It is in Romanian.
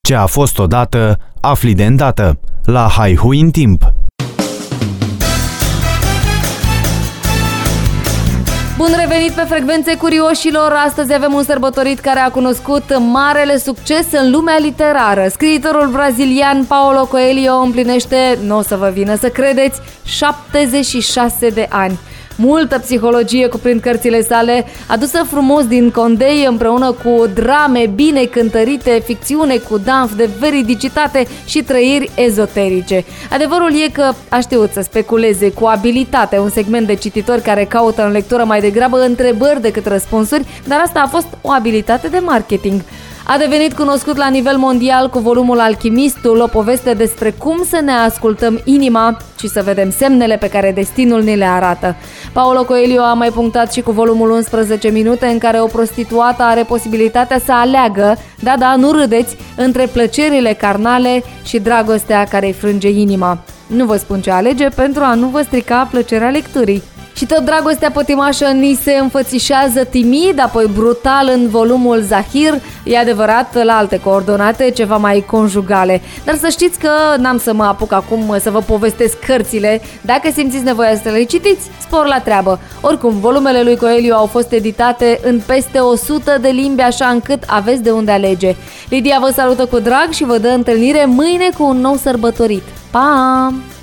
Ce a fost odată, afli de îndată. La Haihui în timp. Bun revenit pe Frecvențe Curioșilor! Astăzi avem un sărbătorit care a cunoscut marele succes în lumea literară. Scriitorul brazilian Paulo Coelho împlinește, nu o să vă vină să credeți, 76 de ani. Multă psihologie cuprind cărțile sale, adusă frumos din Condei împreună cu drame bine cântărite, ficțiune cu danf de veridicitate și trăiri ezoterice. Adevărul e că a știut să speculeze cu abilitate un segment de cititori care caută în lectură mai degrabă întrebări decât răspunsuri, dar asta a fost o abilitate de marketing. A devenit cunoscut la nivel mondial cu volumul Alchimistul, o poveste despre cum să ne ascultăm inima și să vedem semnele pe care destinul ni le arată. Paulo Coelho a mai punctat și cu volumul 11 minute în care o prostituată are posibilitatea să aleagă, da, nu râdeți, între plăcerile carnale și dragostea care îi frânge inima. Nu vă spun ce alege pentru a nu vă strica plăcerea lecturii. Și tot dragostea pătimașă ni se înfățișează timid, apoi brutal în volumul Zahir, e adevărat la alte coordonate, ceva mai conjugale. Dar să știți că n-am să mă apuc acum să vă povestesc cărțile, dacă simțiți nevoia să le citiți, spor la treabă. Oricum, volumele lui Coelho au fost editate în peste 100 de limbi, așa încât aveți de unde alege. Lidia vă salută cu drag și vă dă întâlnire mâine cu un nou sărbătorit. Pa!